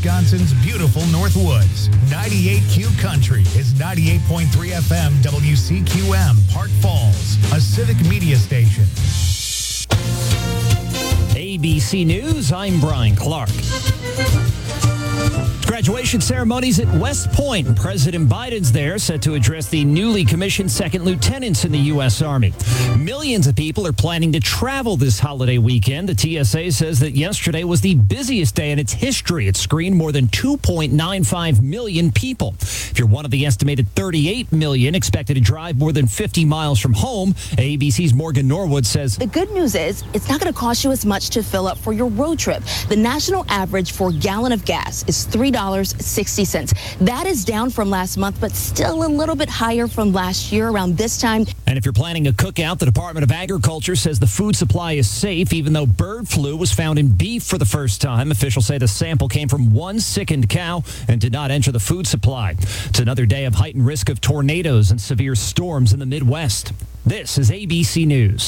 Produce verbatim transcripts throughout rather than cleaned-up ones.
Wisconsin's beautiful Northwoods. ninety-eight Q Country is ninety-eight point three F M W C Q M, Park Falls, a civic media station. A B C News, I'm Brian Clark. Graduation ceremonies at West Point. President Biden's there, set to address the newly commissioned second lieutenants in the U S. Army. Millions of people are planning to travel this holiday weekend. The T S A says that yesterday was the busiest day in its history. It screened more than two point nine five million people. If you're one of the estimated thirty-eight million expected to drive more than fifty miles from home, A B C's Morgan Norwood says, the good news is it's not going to cost you as much to fill up for your road trip. The national average for a gallon of gas is three dollars and sixty cents. That is down from last month, but still a little bit higher from last year around this time. And if you're planning a cookout, the Department of Agriculture says the food supply is safe, even though bird flu was found in beef for the first time. Officials say the sample came from one sickened cow and did not enter the food supply. It's another day of heightened risk of tornadoes and severe storms in the Midwest. This is A B C News.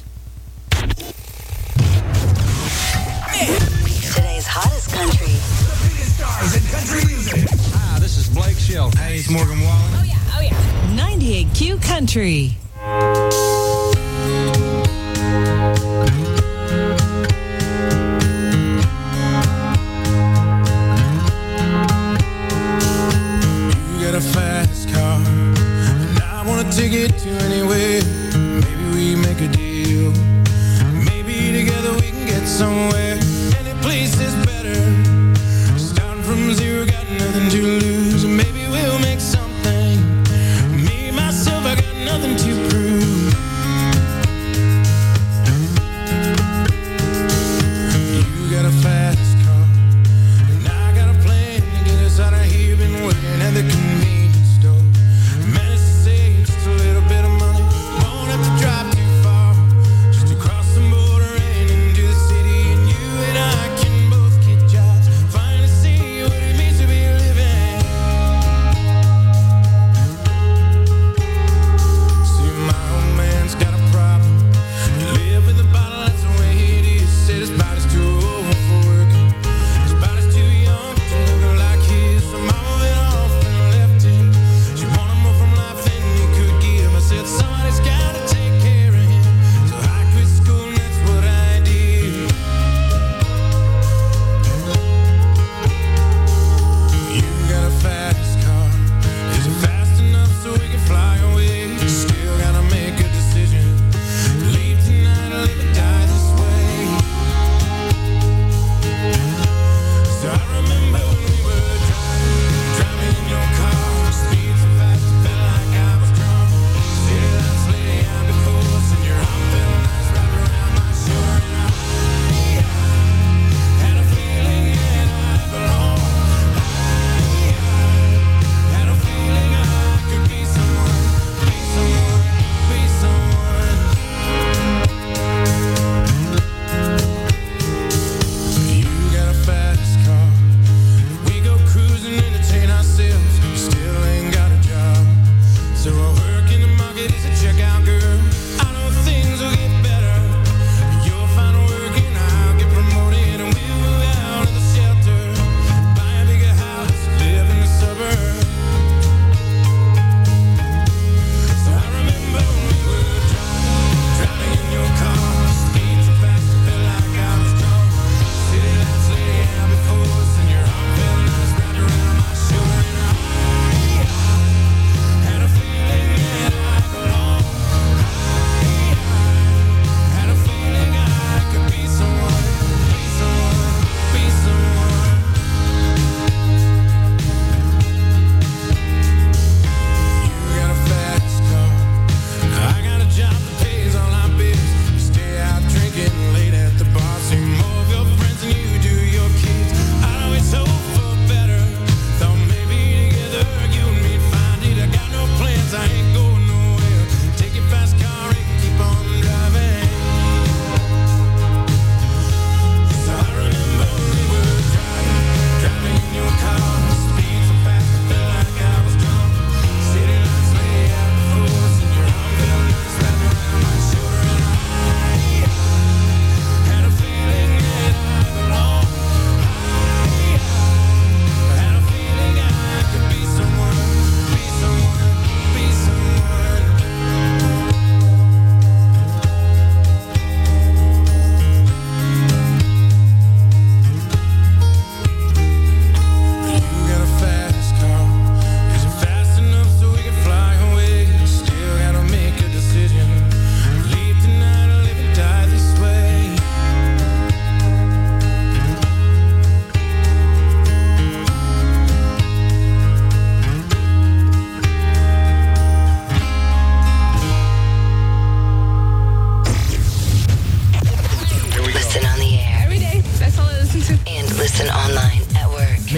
Today's hottest country. The biggest stars in country music. Hi, this is Blake Shelton. Hey, it's Morgan Wallen. Oh, yeah, oh, yeah. ninety-eight Q Country. You got a fast car, and I want to take it to anywhere. Maybe we make a deal. Maybe together we can get somewhere. Any place is better. Starting from zero, got nothing to lose. Maybe we'll make something. Me, myself, I got nothing to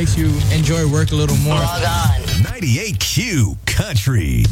makes you enjoy work a little more. Log on. ninety-eight Q Country.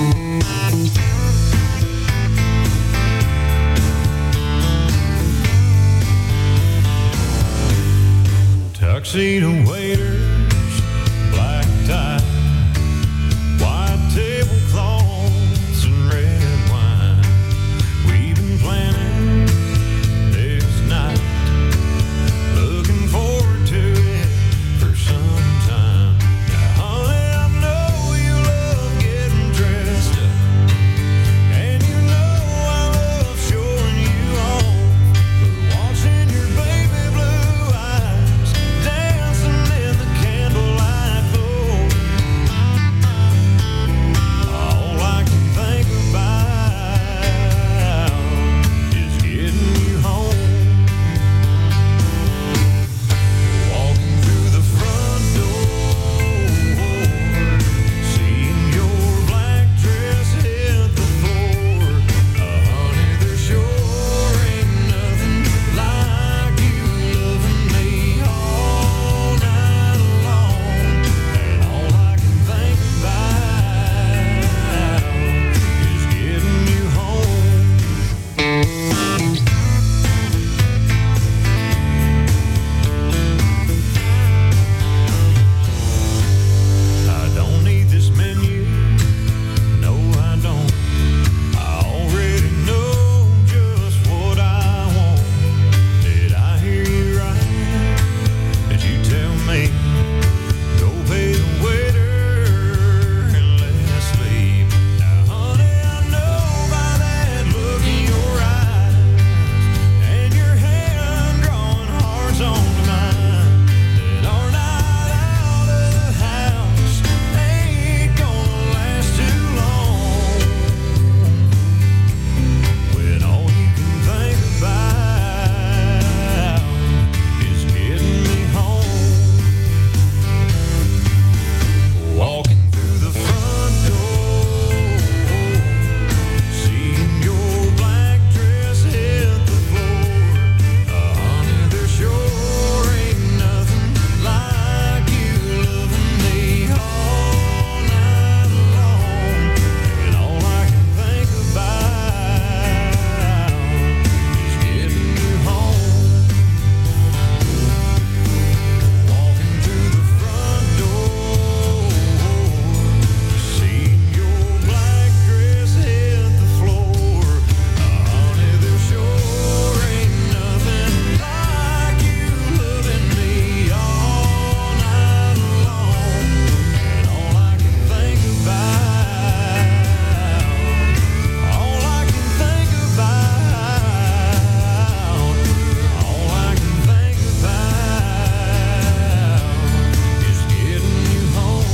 Tuxedo waiters, black tie, white tablecloths and red wine. We've been planning this night, looking forward to it for some time. Now, honey, I know you love getting dressed up, and you know I love showing you off. But watching your baby blue eyes dancing in the candlelight glow, all I can think about is getting you home. Walking through the front door, seeing your black dress hit the floor. Uh, honey, there sure ain't nothing like you loving me all night long. And all I can think about is getting you home. I don't need this menu, no I don't. I already know just what I want. Did I hear you right? Did you tell me, go pay the waiter and let's leave? Now honey, I know by that look in your eyes and your hand drawing hearts on mine, that our night out of the house ain't gonna last too long. When all you can think about is getting me home. Walking through the front door, seeing your black dress hit the floor. Uh, honey, there sure ain't nothing like you loving me all night long. And all I can think about is getting you home. Walking through the front door, seeing your black dress hit the floor. Uh, honey, there sure ain't nothing like you loving me all night long. And all I can think about, all I can think about, all I can think about is getting you home.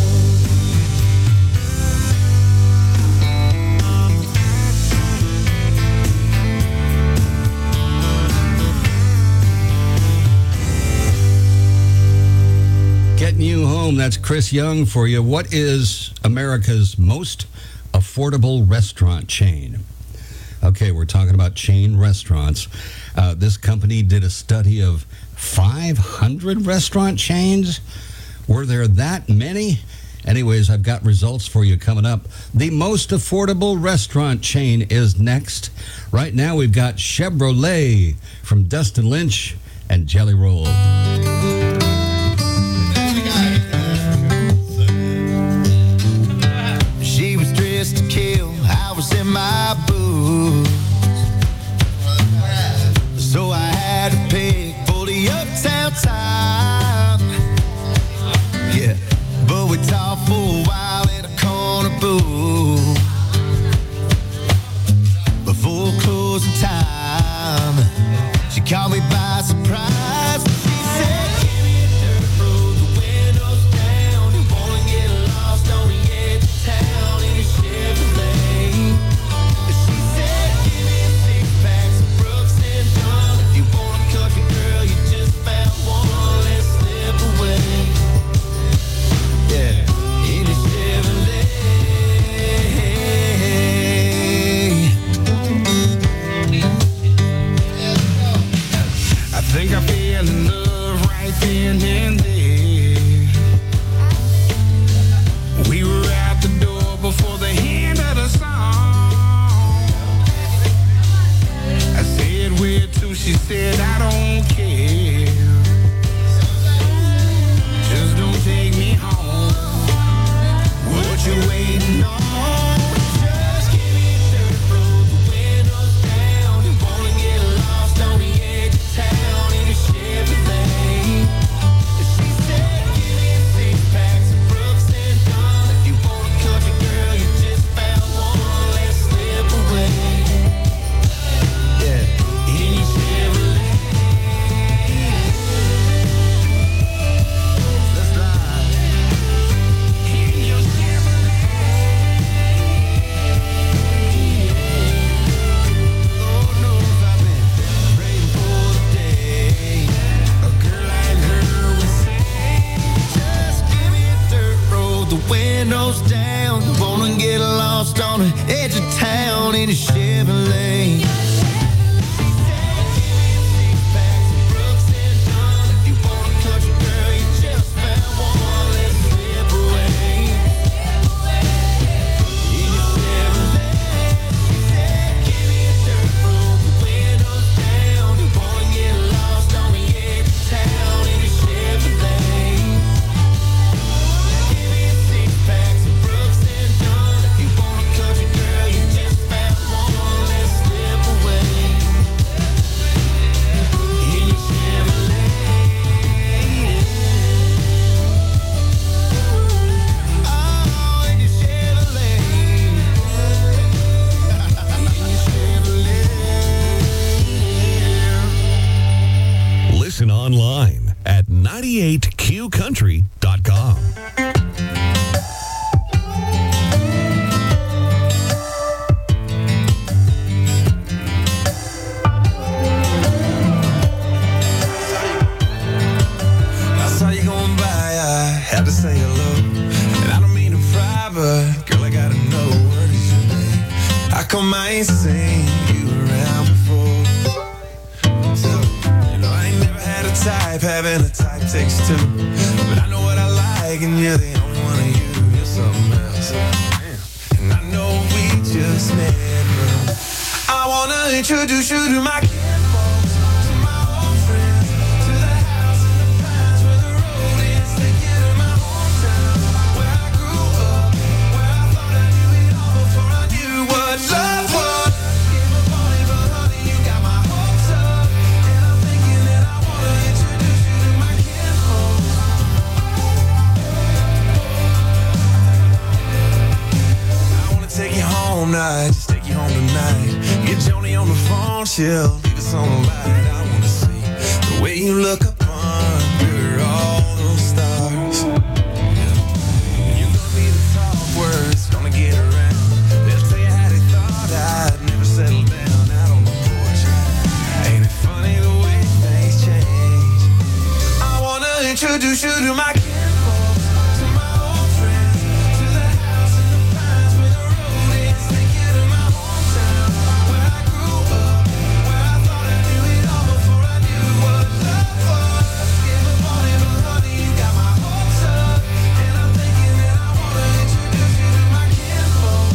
Getting you home. That's Chris Young for you. What is America's most affordable restaurant chain? Okay, we're talking about chain restaurants. Uh, this company did a study of five hundred restaurant chains. Were there that many? Anyways, I've got results for you coming up. The most affordable restaurant chain is next. Right now, we've got Chevrolet from Dustin Lynch and Jelly Roll. She was dressed to kill, I was in my boots, so I had to pick for the uptown time. Yeah, but we talked for a while in a corner booth before closing time. She caught me by surprise. She said, give me a dirt road, the windows down. You wanna get lost on the edge of town in a Chevrolet. She said, give me a six pack, some Brooks and Dunn. If you want a country girl, you just found one. Let's slip away. Yeah, in a Chevrolet. I think I fell in love right then and there. she said, I don't care. Just don't take me home. What you waiting on? Just give me dirt road, the windows down. You wanna get lost on the edge of town in a Chevrolet. She said, give me six packs of Brooks and Dunn. If you want a country girl, you just found one. Let's slip away. Yeah, in your Chevrolet. Let's ride. In your Chevrolet. Lord knows I've been praying for the day a girl like her would say, just give me a dirt road, the windows down. Wanna get lost on the edge of town in a Chevrolet. Listen online at ninety-eight q country dot com. I saw you going by, I had to say hello. And I don't mean to pry, but girl, I gotta know what is your name. How come I ain't seen you around before? So, you know, I ain't never had a type, having a type takes two. But I know what I like, and you're the only one of you. You're something else. And I know we just never. I wanna introduce you to my kinfolks, to my old friends, to the house in the pines where the road ends. Take you to my hometown, where I grew up, where I thought I knew it all before I knew what love was. Give up on it, but honey, you got my hopes up. And I'm thinking that I wanna introduce you to my kinfolks. I wanna take you home night, just take you home tonight. Get Joni on the phone, she'll leave us on the light. I wanna see the way you look up under all those stars. You're gonna be the top words, gonna get around. They'll tell you how they thought I'd never settle down out on the porch. Ain't it funny the way things change? I wanna introduce you to my kinfolks, to my old friends, to the house in the pines where the road ends. Take you to my hometown, where I grew up, where I thought I knew it all before I knew what love was. Give up on it, but honey, you got my hopes up. And I'm thinking that I wanna introduce you to my kinfolks.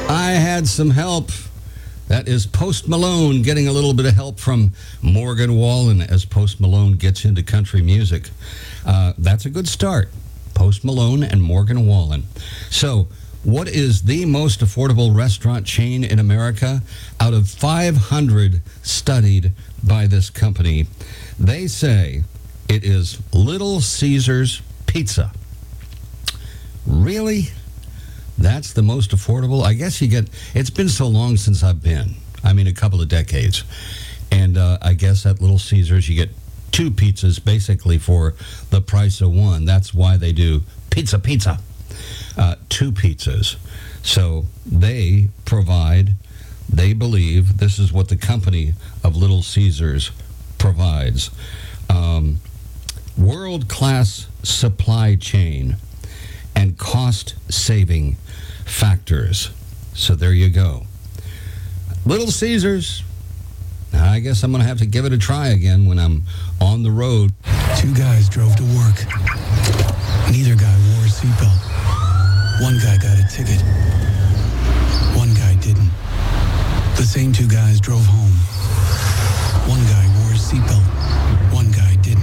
I had some help. That is Post Malone getting a little bit of help from Morgan Wallen as Post Malone gets into country music. Uh, that's a good start. Post Malone and Morgan Wallen. So, what is the most affordable restaurant chain in America? Out of five hundred studied by this company, they say it is Little Caesars Pizza. Really? That's the most affordable? I guess you get, it's been so long since I've been. I mean, a couple of decades. And uh, I guess at Little Caesars, you get two pizzas basically for the price of one. That's why they do pizza, pizza. Uh, two pizzas. So they provide, they believe, this is what the company of Little Caesars provides. Um, world-class supply chain and cost-saving factors. So there you go. Little Caesars. I guess I'm going to have to give it a try again when I'm on the road. Two guys drove to work. Neither guy wore a seatbelt. One guy got a ticket. One guy didn't. The same two guys drove home. One guy wore his seatbelt. One guy didn't.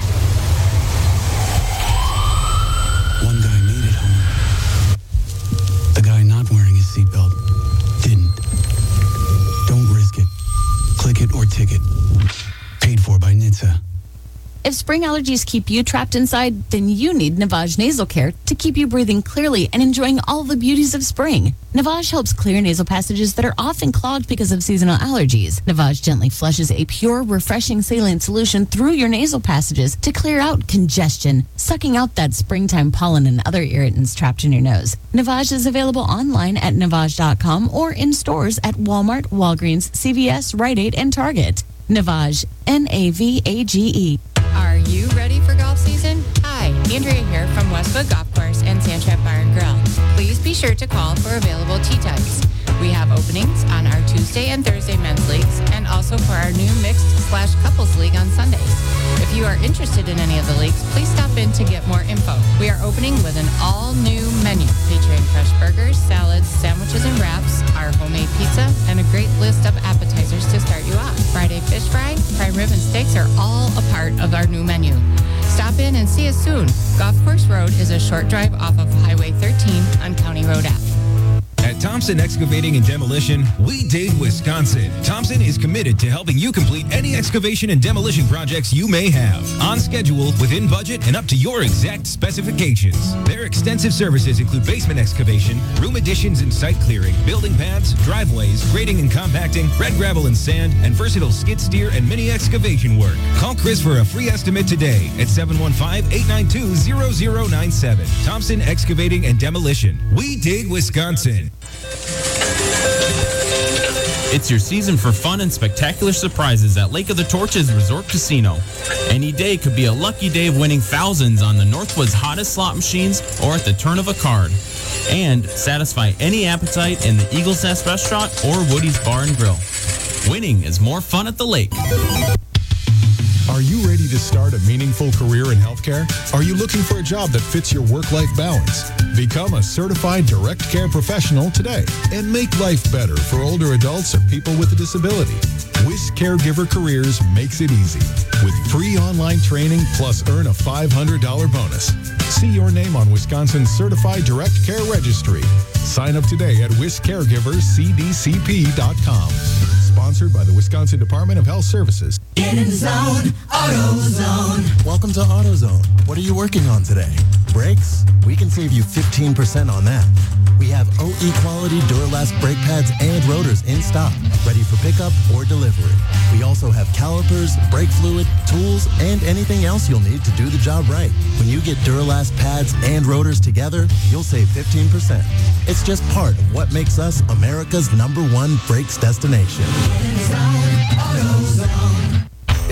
One guy made it home. The guy not wearing his seatbelt didn't. Don't risk it. Click it or ticket. Paid for by N H T S A. If spring allergies keep you trapped inside, then you need Navage Nasal Care to keep you breathing clearly and enjoying all the beauties of spring. Navage helps clear nasal passages that are often clogged because of seasonal allergies. Navage gently flushes a pure, refreshing saline solution through your nasal passages to clear out congestion, sucking out that springtime pollen and other irritants trapped in your nose. Navage is available online at navage dot com or in stores at Walmart, Walgreens, C V S, Rite Aid, and Target. Navage, N A V A G E. Are you ready for golf season? Hi, Andrea here from Westwood Golf Course and Sandtrap Bar and Grill. Please be sure to call for available tee times. We have openings on our Tuesday and Thursday men's leagues and also for our new mixed slash couples league on Sundays. If you are interested in any of the leagues, please stop in to get more info. We are opening with an all-new menu featuring fresh burgers, salads, sandwiches and wraps, our homemade pizza, and a great list of appetizers to start you off. Friday fish fry, prime rib, and steaks are all a part of our new menu. Stop in and see us soon. Golf Course Road is a short drive off of Highway thirteen on County Road Ave. At Thompson Excavating and Demolition, we dig Wisconsin. Thompson is committed to helping you complete any excavation and demolition projects you may have. On schedule, within budget, and up to your exact specifications. Their extensive services include basement excavation, room additions and site clearing, building paths, driveways, grading and compacting, red gravel and sand, and versatile skid steer and mini excavation work. Call Chris for a free estimate today at seven one five, eight nine two, zero zero nine seven. Thompson Excavating and Demolition. We dig Wisconsin. It's your season for fun and spectacular surprises at Lake of the Torches Resort Casino. Any day could be a lucky day of winning thousands on the Northwood's hottest slot machines or at the turn of a card. And satisfy any appetite in the Eagle's Nest Restaurant or Woody's Bar and Grill. Winning is more fun at the lake. Are you ready to start a meaningful career in healthcare? Are you looking for a job that fits your work-life balance? Become a certified direct care professional today and make life better for older adults or people with a disability. Wish Caregiver Careers makes it easy with free online training plus earn a five hundred dollars bonus. See your name on Wisconsin's Certified Direct Care Registry. Sign up today at wish caregivers c d c p dot com. Sponsored by the Wisconsin Department of Health Services. Get in the zone, AutoZone. Welcome to AutoZone. What are you working on today? Brakes? We can save you fifteen percent on that. We have O E quality Duralast brake pads and rotors in stock, ready for pickup or delivery. We also have calipers, brake fluid, tools, and anything else you'll need to do the job right. When you get Duralast pads and rotors together, you'll save fifteen percent. It's just part of what makes us America's number one brakes destination.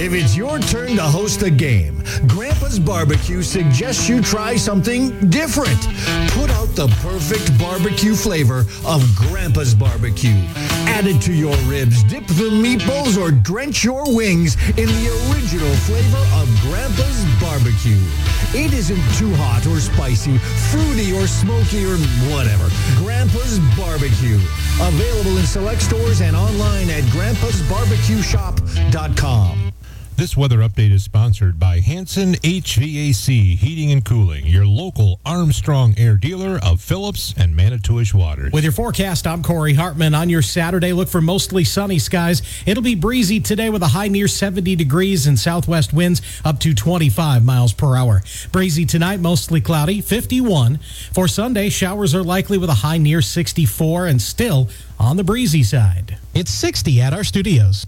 If it's your turn to host a game, Grandpa's Barbecue suggests you try something different. Put out the perfect barbecue flavor of Grandpa's Barbecue. Add it to your ribs, dip the meatballs, or drench your wings in the original flavor of Grandpa's Barbecue. It isn't too hot or spicy, fruity or smoky or whatever. Grandpa's Barbecue. Available in select stores and online at grandpas barbecue shop dot com. This weather update is sponsored by Hanson H V A C Heating and Cooling, your local Armstrong Air dealer of Phillips and Manitowish waters. With your forecast, I'm Corey Hartman. On your Saturday, look for mostly sunny skies. It'll be breezy today with a high near seventy degrees and southwest winds up to twenty-five miles per hour. Breezy tonight, mostly cloudy, fifty-one. For Sunday, showers are likely with a high near sixty-four and still on the breezy side. It's sixty at our studios.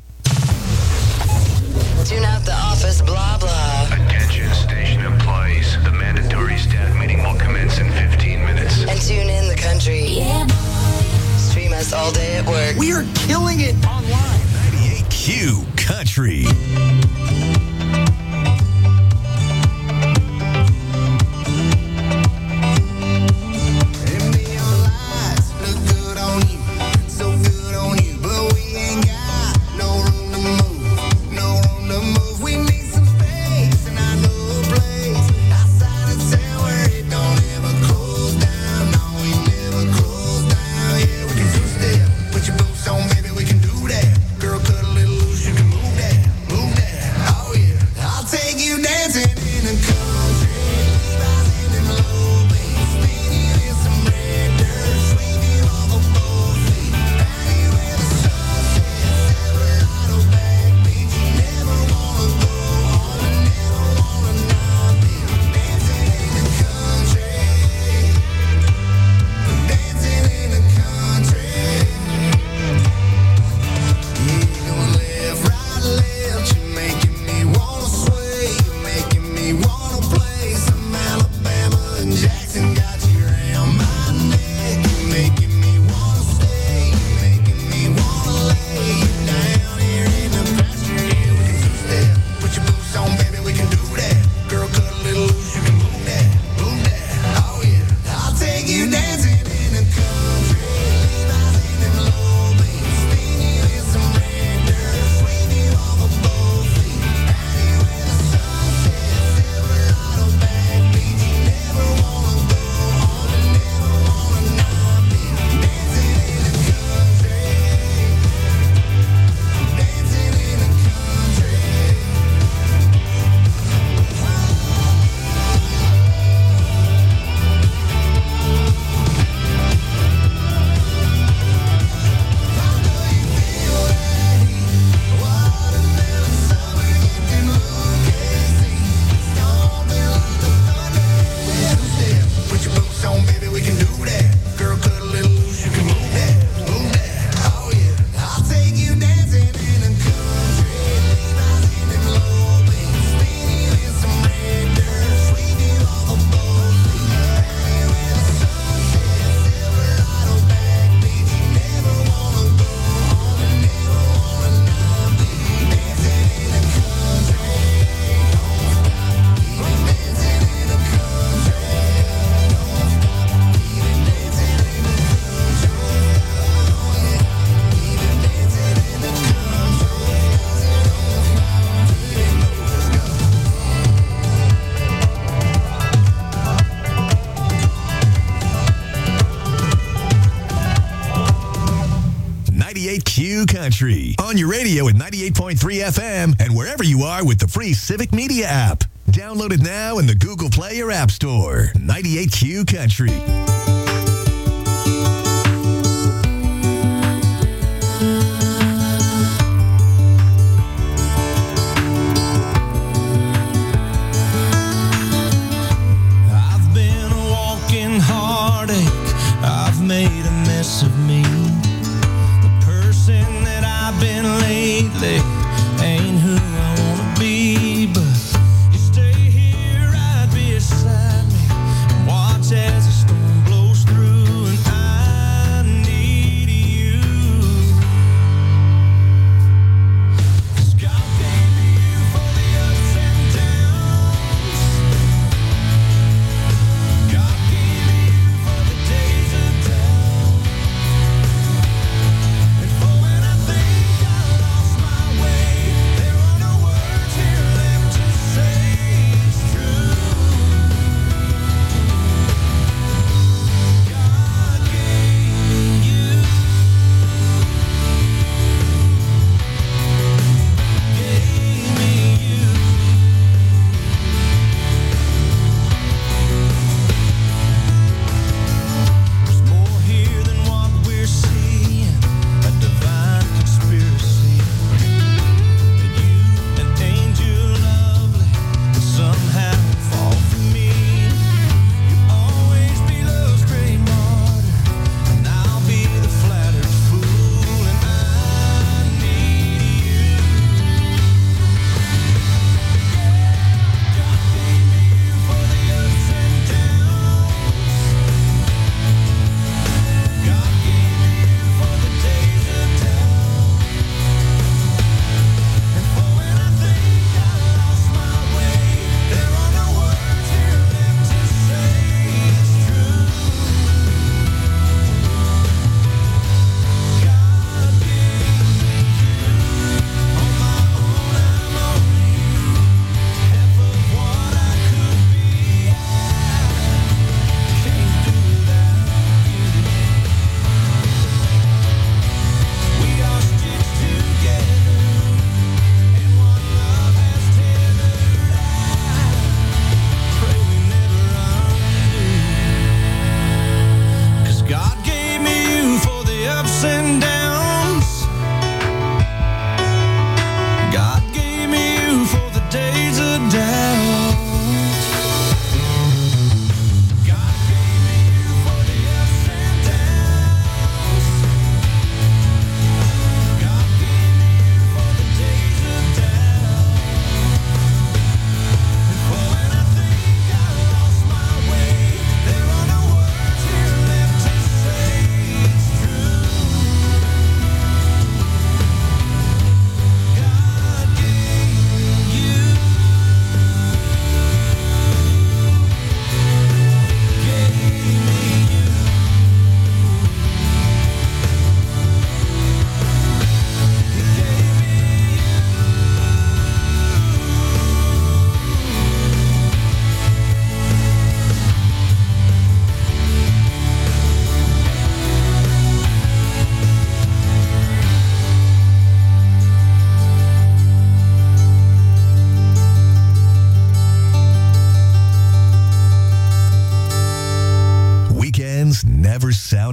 Tune out the office, blah, blah. Attention station employees. The mandatory staff meeting will commence in fifteen minutes. And tune in the country. Yeah. Stream us all day at work. We are killing it online. ninety-eight Q Country. Country on your radio at ninety-eight point three F M and wherever you are with the free Civic Media app. Download it now in the Google Play or App Store. ninety-eight Q Country. I've been a walking heartache. I've made a mess of me. That I've been lately ain't who I wanna be, but you stay here right beside me and watch as the storm blows through, and I need you. 'Cause God gave me you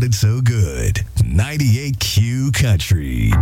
sounded so good. ninety-eight Q Country.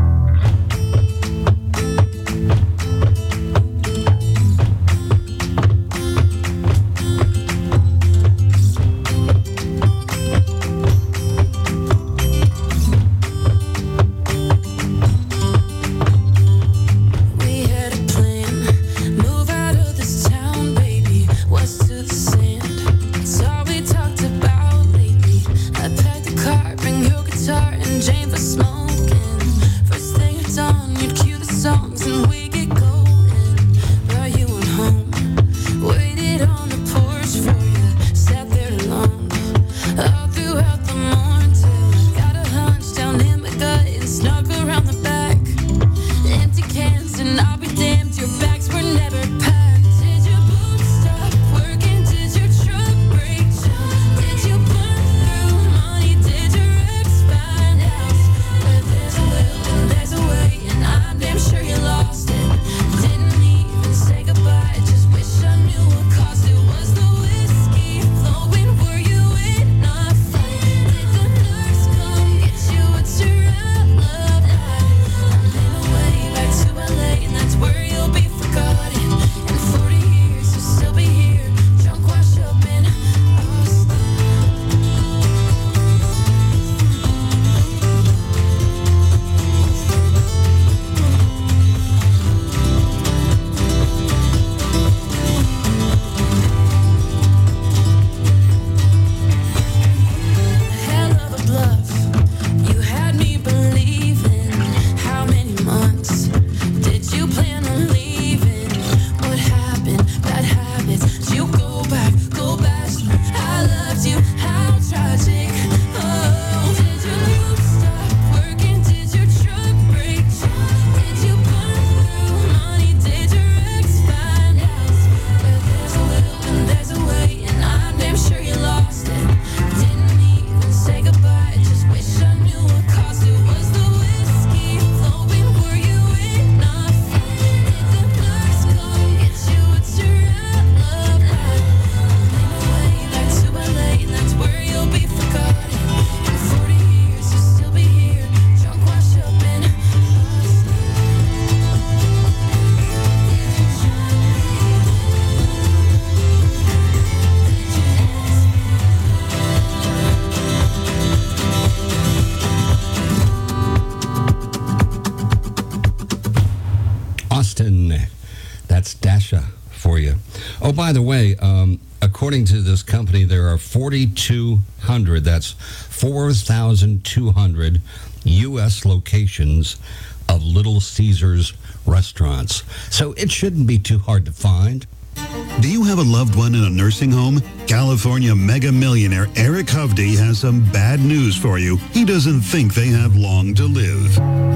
That's Dasha for you. Oh, by the way, um, according to this company, there are forty-two hundred, that's four thousand two hundred U S locations of Little Caesars restaurants. So it shouldn't be too hard to find. Do you have a loved one in a nursing home? California mega millionaire Eric Hovde has some bad news for you. He doesn't think they have long to live.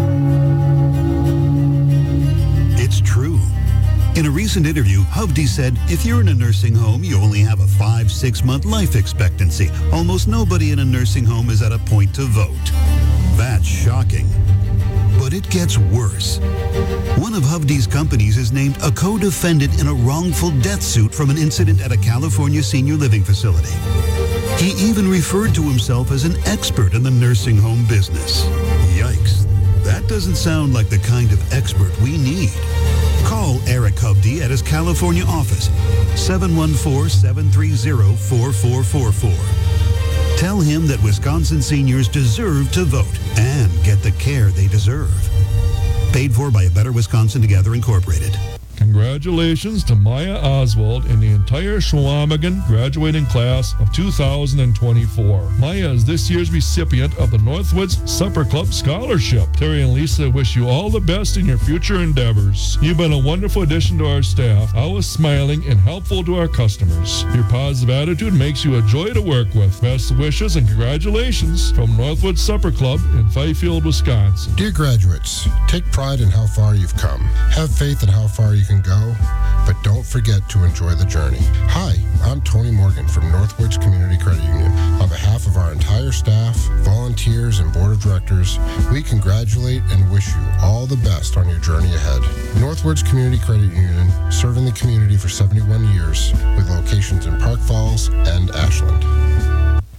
It's true. In a recent interview, Hovde said, if you're in a nursing home, you only have a five, six month life expectancy. Almost nobody in a nursing home is at a point to vote. That's shocking. But it gets worse. One of Hovde's companies is named a co-defendant in a wrongful death suit from an incident at a California senior living facility. He even referred to himself as an expert in the nursing home business. Yikes. That doesn't sound like the kind of expert we need. Call Eric Hovde at his California office, seven one four, seven three zero, four four four four. Tell him that Wisconsin seniors deserve to vote and get the care they deserve. Paid for by A Better Wisconsin Together Incorporated. Congratulations to Maya Oswald and the entire Schwamigan graduating class of two thousand twenty-four. Maya is this year's recipient of the Northwoods Supper Club Scholarship. Terry and Lisa wish you all the best in your future endeavors. You've been a wonderful addition to our staff, always smiling and helpful to our customers. Your positive attitude makes you a joy to work with. Best wishes and congratulations from Northwoods Supper Club in Fifield, Wisconsin. Dear graduates, take pride in how far you've come. Have faith in how far you can go, but don't forget to enjoy the journey. Hi, I'm Tony Morgan from Northwoods Community Credit Union. On behalf of our entire staff, volunteers, and board of directors, we congratulate and wish you all the best on your journey ahead. Northwoods Community Credit Union, serving the community for seventy-one years with locations in Park Falls and Ashland.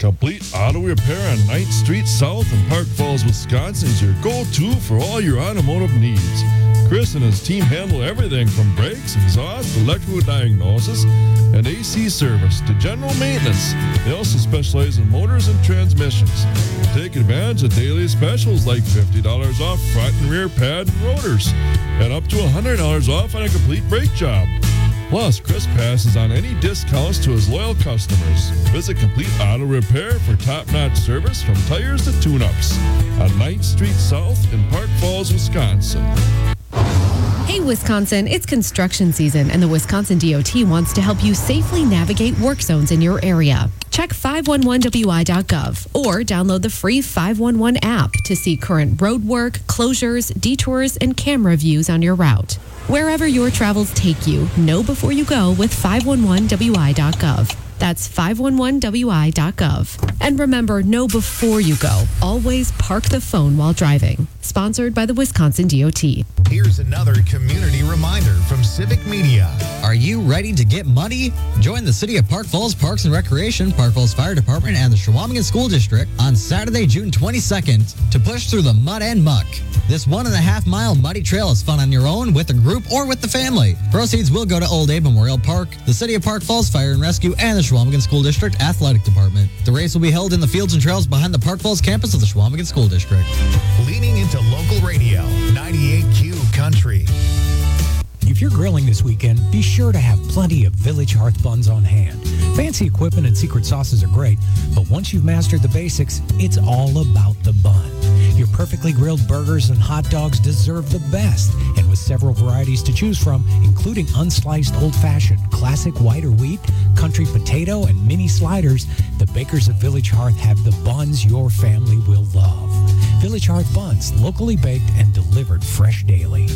Complete Auto Repair on ninth Street South in Park Falls, Wisconsin is your go-to for all your automotive needs. Chris and his team handle everything from brakes, exhaust, electrical diagnosis, and A C service to general maintenance. They also specialize in motors and transmissions. Take advantage of daily specials like fifty dollars off front and rear pad and rotors, and up to one hundred dollars off on a complete brake job. Plus, Chris passes on any discounts to his loyal customers. Visit Complete Auto Repair for top-notch service from tires to tune-ups on ninth Street South in Park Falls, Wisconsin. Hey, Wisconsin, it's construction season, and the Wisconsin D O T wants to help you safely navigate work zones in your area. Check five one one W I dot gov or download the free five one one app to see current road work, closures, detours, and camera views on your route. Wherever your travels take you, know before you go with five one one W I dot gov. That's five one one W I dot gov. And remember, know before you go. Always park the phone while driving. Sponsored by the Wisconsin D O T. Here's another community reminder from Civic Media. Are you ready to get muddy? Join the City of Park Falls Parks and Recreation, Park Falls Fire Department, and the Chequamegon School District on Saturday, June twenty-second to push through the mud and muck. This one and a half mile muddy trail is fun on your own, with a group, or with the family. Proceeds will go to Old Abe Memorial Park, the City of Park Falls Fire and Rescue, and the Chequamegon School District Athletic Department. The race will be held in the fields and trails behind the Park Falls campus of the Chequamegon School District. Leaning into local radio, ninety-eight Q Country. If you're grilling this weekend, be sure to have plenty of Village Hearth buns on hand. Fancy equipment and secret sauces are great, but once you've mastered the basics, it's all about the bun. Your perfectly grilled burgers and hot dogs deserve the best, and with several varieties to choose from, including unsliced old-fashioned, classic white or wheat, country potato, and mini sliders, the bakers of Village Hearth have the buns your family will love. Village Hearth buns, locally baked and delivered fresh daily.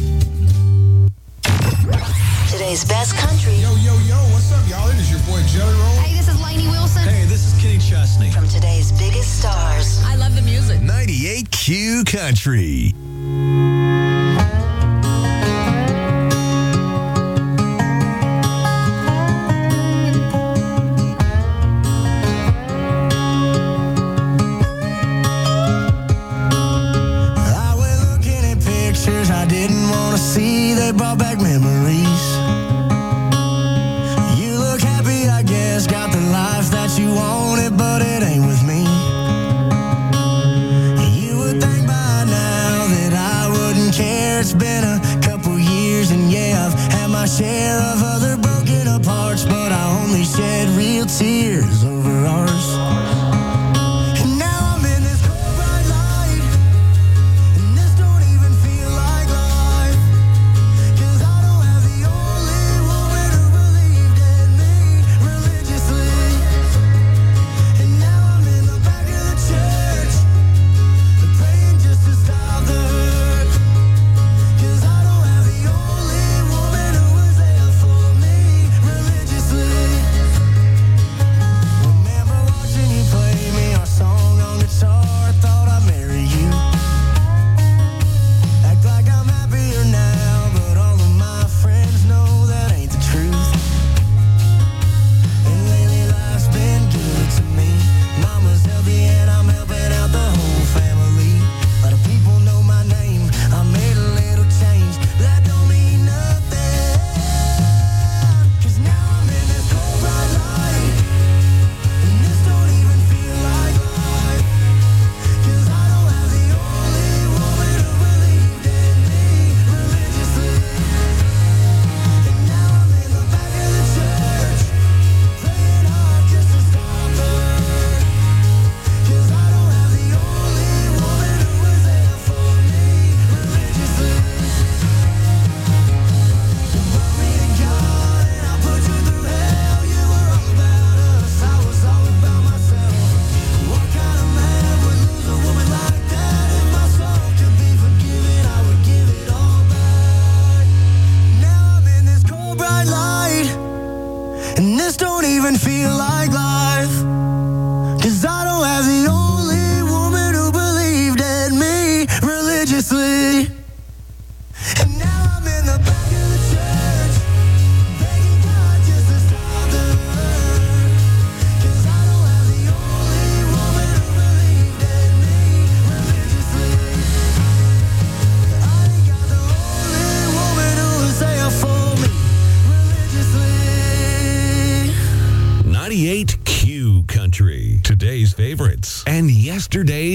Today's best country. Yo, yo, yo, what's up, y'all? It is your boy, Jelly Roll. Hey, this is Lainey Wilson. Hey, this is Kenny Chesney. From today's biggest stars. I love the music. ninety-eight Q Country. I went looking at pictures I didn't want to see. They brought back memories. You look happy, I guess. Got the life that you wanted, but it ain't with me. You would think by now that I wouldn't care. It's been a couple years, and yeah, I've had my share of other broken apart, but I only shed real tears over ours. And now I'm in this cold bright light, and this don't even feel like life, 'cause I don't have the only woman who believed in me religiously. And now I'm in the back of the church, praying just to stop the hurt, 'cause I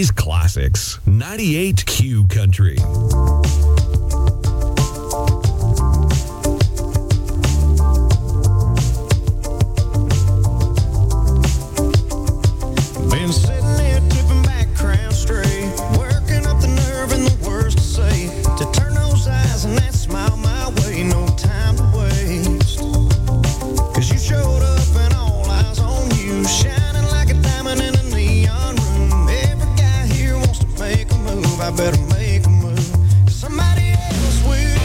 eighties classics. ninety-eight Q Country. Been sitting there tipping back, crown straight, working up the nerve and the words to say, to turn those eyes and that smile my way, no time to waste. Cause you showed up and all eyes on you, shining like a diamond in a neon room. Every guy here wants to make a move, I better make a move. Somebody else will.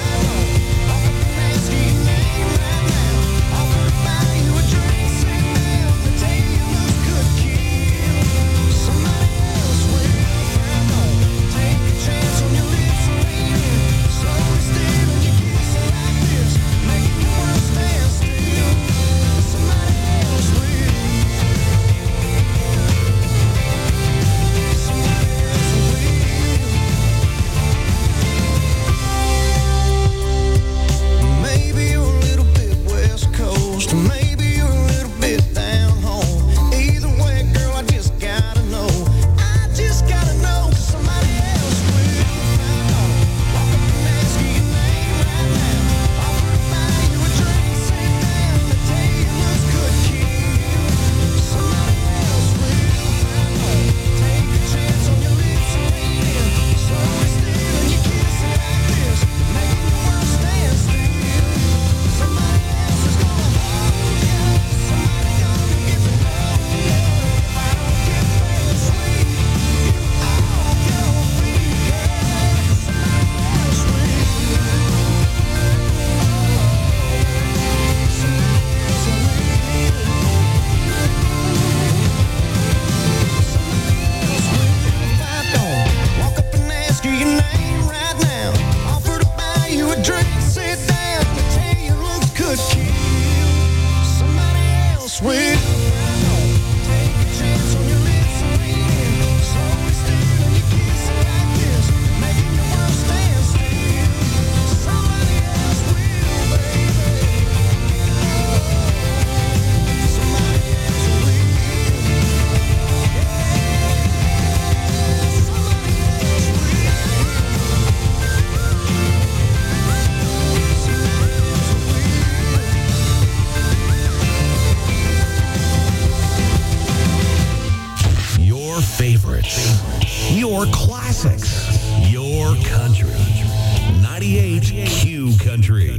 Your classics. Your country. ninety-eight Q Country.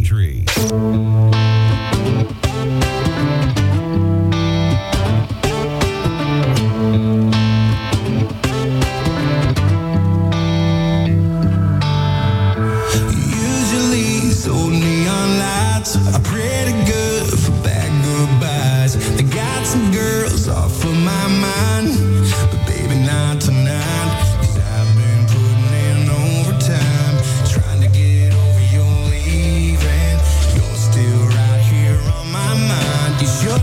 Usually these old neon lights are pretty good for bad goodbyes. They got some girls off of my mind, but baby not tonight. 'Cause I've been putting in overtime, trying to get over your leaving. You're still right here on my mind. You should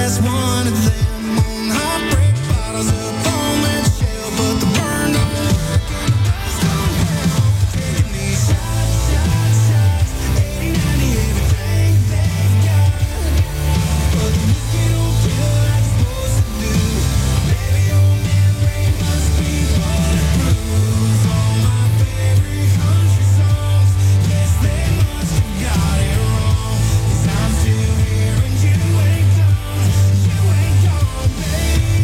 last one of them on heartbreak bottles of foam and shell, but the burn don't work and the buzz don't help. Taking these shots, shots, shots, eighty, ninety, everything they got, but the whiskey don't feel like it's supposed to do. Baby, your memory must be bulletproof. All my favorite country songs, yes, they must have got it wrong, 'cause I'm still here and you ain't gone, you ain't gone, baby.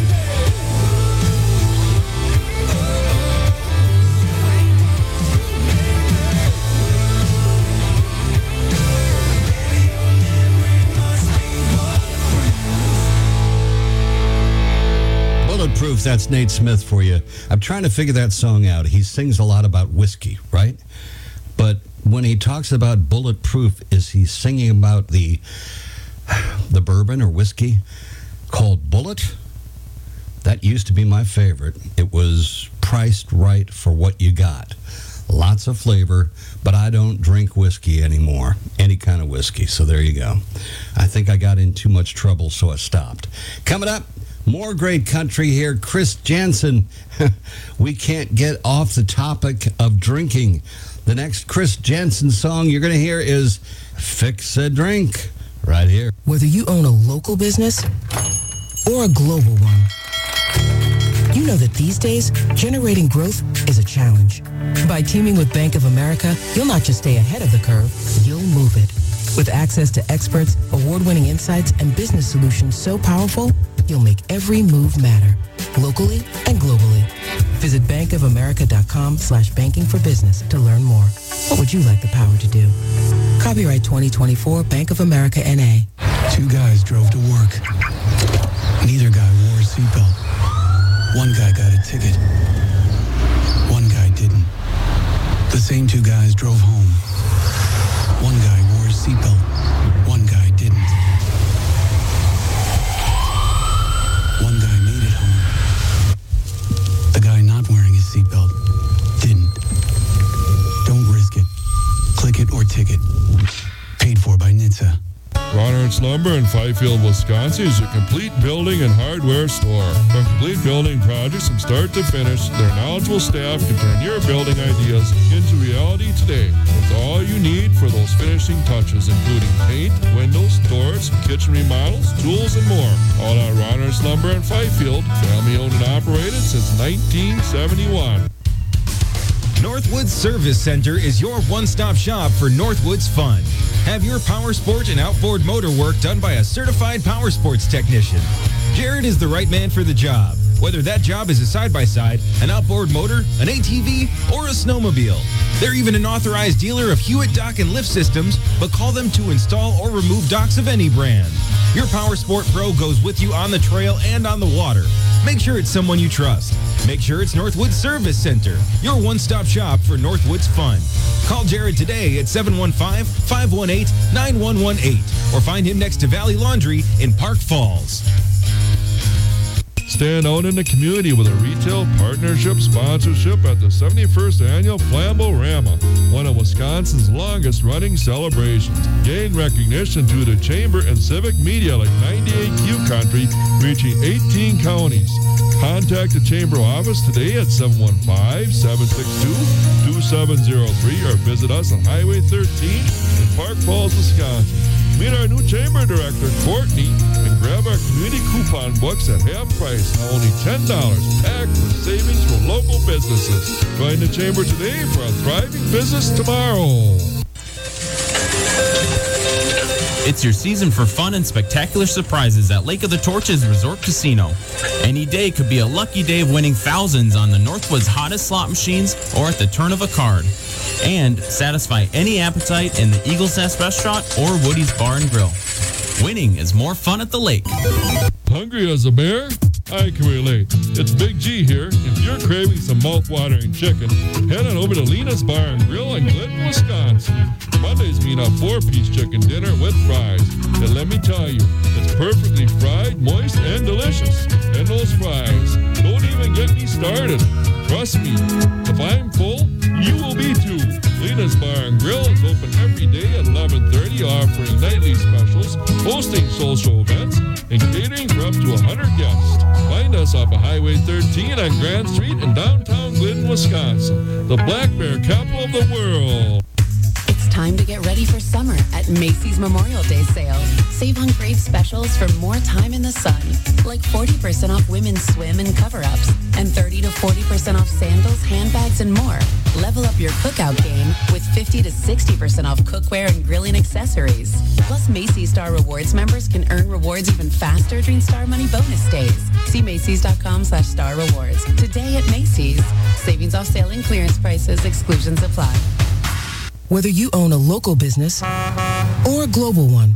Bulletproof, that's Nate Smith for you. I'm trying to figure that song out. He sings a lot about whiskey, right? But when he talks about bulletproof, is he singing about the the bourbon or whiskey called Bullet? That used to be my favorite. It was priced right for what you got. Lots of flavor, but I don't drink whiskey anymore. Any kind of whiskey. So there you go. I think I got in too much trouble, so I stopped. Coming up, more great country here. Chris Jansen. We can't get off the topic of drinking. The next Chris Jansen song you're going to hear is Fix a Drink, right here. Whether you own a local business or a global one, you know that these days, generating growth is a challenge. By teaming with Bank of America, you'll not just stay ahead of the curve, you'll move it. With access to experts, award-winning insights, and business solutions so powerful, you'll make every move matter, locally and globally. Visit bankofamerica.com slash banking for business to learn more. What would you like the power to do? Copyright twenty twenty-four, Bank of America, N A. Two guys drove to work. Neither guy wore a seatbelt. One guy got a ticket. One guy didn't. The same two guys drove home. One guy wore his seatbelt. One guy didn't. One guy made it home. The guy not wearing his seatbelt didn't. Don't risk it. Click it or ticket. Paid for by N H T S A. Ronard's Lumber in Fifield, Wisconsin is a complete building and hardware store. From complete building projects from start to finish, their knowledgeable staff can turn your building ideas into reality today with all you need for those finishing touches, including paint, windows, doors, kitchen remodels, tools, and more. All at Ronard's Lumber in Fifield, family owned and operated since nineteen seventy-one. Northwoods Service Center is your one-stop shop for Northwoods fun. Have your power sport and outboard motor work done by a certified power sports technician. Jared is the right man for the job, whether that job is a side-by-side, an outboard motor, an A T V, or a snowmobile. They're even an authorized dealer of Hewitt dock and lift systems, but call them to install or remove docks of any brand. Your power sport pro goes with you on the trail and on the water. Make sure it's someone you trust. Make sure it's Northwoods Service Center, your one-stop shop for Northwoods fun. Call Jared today at seven one five, five one eight, nine one one eight or find him next to Valley Laundry in Park Falls. Stand out in the community with a retail partnership sponsorship at the seventy-first Annual Flambo-Rama, one of Wisconsin's longest-running celebrations. Gain recognition to the Chamber and civic media like ninety-eight Q Country, reaching eighteen counties. Contact the Chamber office today at seven one five, seven six two, two seven zero three or visit us on Highway thirteen in Park Falls, Wisconsin. Meet our new Chamber Director, Courtney, and grab our community coupon books at half price, now only ten dollars, packed with savings from local businesses. Join the Chamber today for a thriving business tomorrow. It's your season for fun and spectacular surprises at Lake of the Torches Resort Casino. Any day could be a lucky day of winning thousands on the Northwoods hottest slot machines or at the turn of a card. And satisfy any appetite in the Eagle's Nest Restaurant or Woody's Bar and Grill. Winning is more fun at the lake. Hungry as a bear? I can relate. It's Big G here. If you're craving some mouth-watering chicken, head on over to Lena's Bar and Grill in Clinton, Wisconsin. Mondays mean a four-piece chicken dinner with fries. And let me tell you, it's perfectly fried, moist, and delicious. And those fries, don't even get me started. Trust me, if I'm full, you will be too. Lena's Bar and Grill is open every day at eleven thirty, offering nightly specials, hosting social events, and catering us off of Highway thirteen on Grand Street in downtown Glidden, Wisconsin, the black bear capital of the world. It's time to get ready for summer at Macy's Memorial Day sale. Save on Crave specials for more time in the sun, like forty percent off women's swim and cover-ups, and thirty to forty percent off sandals, handbags, and more. Level up your cookout game with fifty to sixty percent off cookware and grilling accessories. Plus, Macy's Star Rewards members can earn rewards even faster during Star Money bonus days. See Macy's.com slash Star Rewards. Today at Macy's. Savings off sale and clearance prices. Exclusions apply. Whether you own a local business or a global one,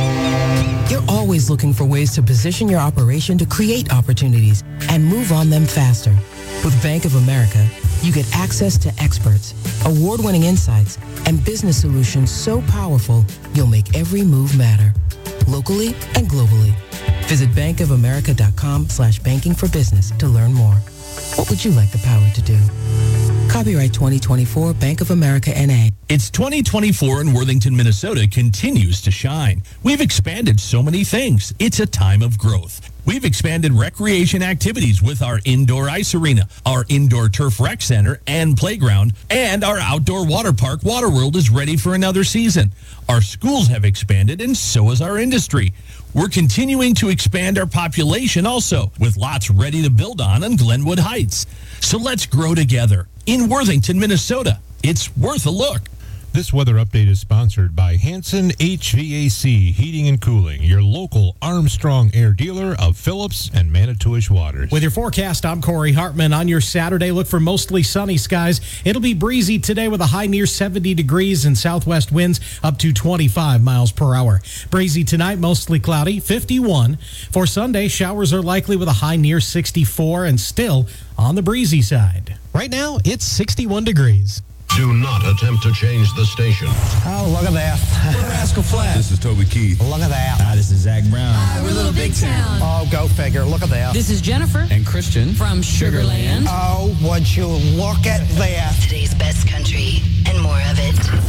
you're always looking for ways to position your operation to create opportunities and move on them faster. With Bank of America, you get access to experts, award-winning insights, and business solutions so powerful, you'll make every move matter, locally and globally. Visit bankofamerica.com slash banking for business to learn more. What would you like the power to do? Copyright twenty twenty-four Bank of America N A. It's twenty twenty-four and Worthington, Minnesota continues to shine. We've expanded so many things. It's a time of growth. We've expanded recreation activities with our indoor ice arena, our indoor turf rec center and playground, and our outdoor water park, Waterworld, is ready for another season. Our schools have expanded, and so has our industry. We're continuing to expand our population also, with lots ready to build on in Glenwood Heights. So let's grow together. In Worthington, Minnesota, it's worth a look. This weather update is sponsored by Hanson H V A C Heating and Cooling, your local Armstrong Air dealer of Phillips and Manitowish Waters. With your forecast, I'm Corey Hartman. On your Saturday, look for mostly sunny skies. It'll be breezy today with a high near seventy degrees and southwest winds up to twenty-five miles per hour. Breezy tonight, mostly cloudy, fifty-one. For Sunday, showers are likely with a high near sixty-four and still on the breezy side. Right now, it's sixty-one degrees. Do not attempt to change the station. Oh, look at that. We're Rascal Flatts. This is Toby Keith. Look at that. Hi, this is Zach Brown. Hi, we're Little Big Town. Oh, go figure. Look at that. This is Jennifer. And Christian. From Sugarland. Oh, would you look at that. Today's best country and more of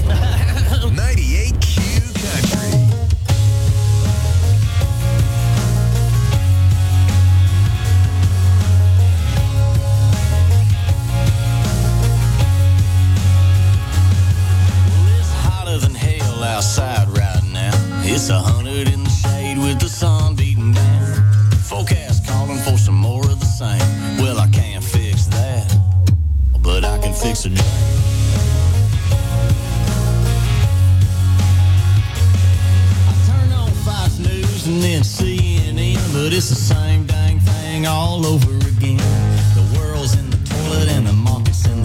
it. ninety-eight Q Country. Outside right now, it's a hundred in the shade with the sun beating down. Forecast calling for some more of the same. Well, I can't fix that, but I can fix a drain. I turn on Fox News and then C N N, but it's the same dang thing all over again. The world's in the toilet and the market's in